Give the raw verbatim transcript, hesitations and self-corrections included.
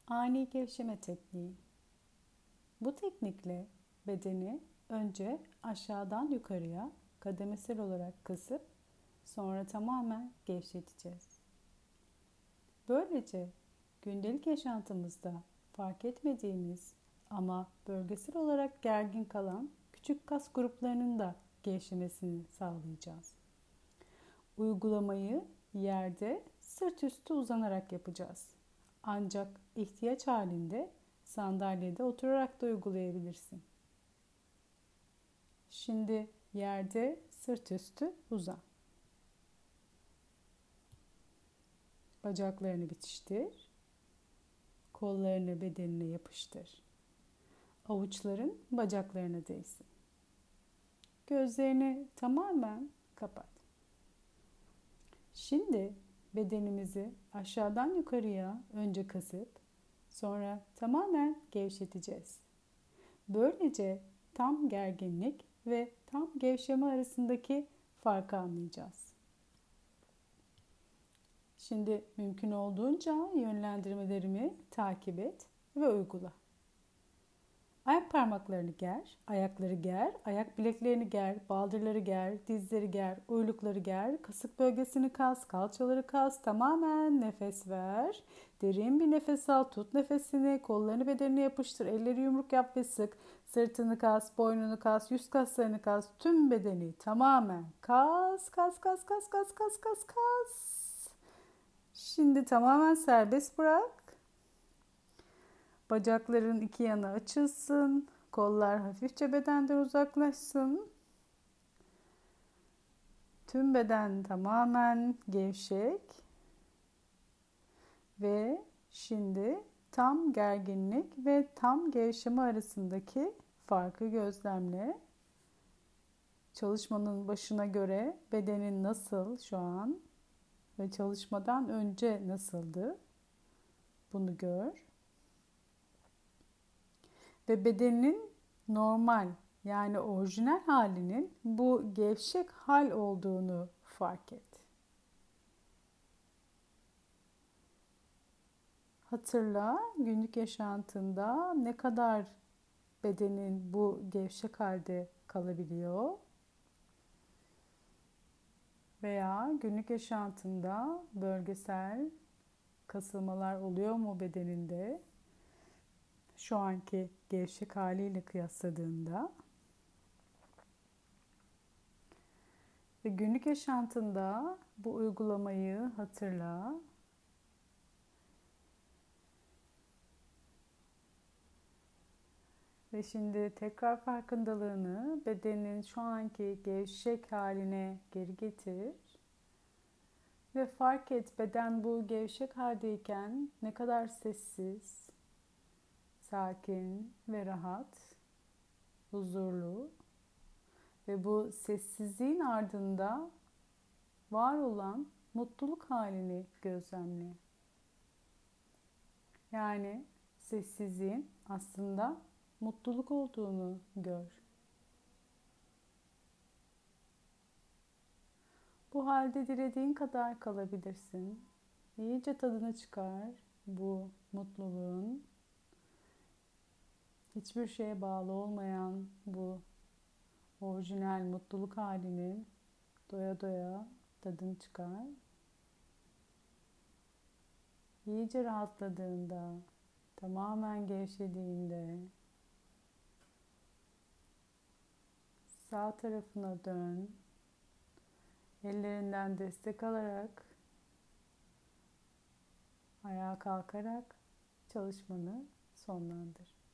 Ani gevşeme tekniği. Bu teknikle bedeni önce aşağıdan yukarıya kademesel olarak kısıp sonra tamamen gevşeteceğiz. Böylece gündelik yaşantımızda fark etmediğimiz ama bölgesel olarak gergin kalan küçük kas gruplarının da gevşemesini sağlayacağız. Uygulamayı yerde sırt üstü uzanarak yapacağız. Ancak ihtiyaç halinde sandalyede oturarak da uygulayabilirsin. Şimdi yerde sırt üstü uzan. Bacaklarını bitiştir. Kollarını bedenine yapıştır. Avuçların bacaklarına değsin. Gözlerini tamamen kapat. Şimdi bedenimizi aşağıdan yukarıya önce kasıp sonra tamamen gevşeteceğiz. Böylece tam gerginlik ve tam gevşeme arasındaki farkı anlayacağız. Şimdi mümkün olduğunca yönlendirmelerimi takip et ve uygula. Ayak parmaklarını ger, ayakları ger, ayak bileklerini ger, baldırları ger, dizleri ger, uylukları ger, kasık bölgesini kas, kalçaları kas, tamamen nefes ver. Derin bir nefes al, tut nefesini, kollarını bedenine yapıştır, elleri yumruk yap ve sık. Sırtını kas, boynunu kas, yüz kaslarını kas, tüm bedeni tamamen kas, kas, kas, kas, kas, kas, kas, kas. Şimdi tamamen serbest bırak. Bacakların iki yana açılsın. Kollar hafifçe bedenden uzaklaşsın. Tüm beden tamamen gevşek. Ve şimdi tam gerginlik ve tam gevşeme arasındaki farkı gözlemle. Çalışmanın başına göre bedenin nasıl şu an ve çalışmadan önce nasıldı? Bunu gör. Ve bedenin normal yani orijinal halinin bu gevşek hal olduğunu fark et. Hatırla günlük yaşantında ne kadar bedenin bu gevşek halde kalabiliyor? Veya günlük yaşantında bölgesel kasılmalar oluyor mu bedeninde? Şu anki gevşek haliyle kıyasladığında ve günlük yaşantında bu uygulamayı hatırla. Ve şimdi tekrar farkındalığını bedenin şu anki gevşek haline geri getir. Ve fark et beden bu gevşek haldeyken ne kadar sessiz, sakin ve rahat, huzurlu ve bu sessizliğin ardında var olan mutluluk halini gözlemle. Yani sessizliğin aslında mutluluk olduğunu gör. Bu halde dilediğin kadar kalabilirsin. İyice tadını çıkar bu mutluluğun. Hiçbir şeye bağlı olmayan bu orijinal mutluluk halinin doya doya tadını çıkar. İyice rahatladığında, tamamen gevşediğinde sağ tarafına dön. Ellerinden destek alarak ayağa kalkarak çalışmanı sonlandır.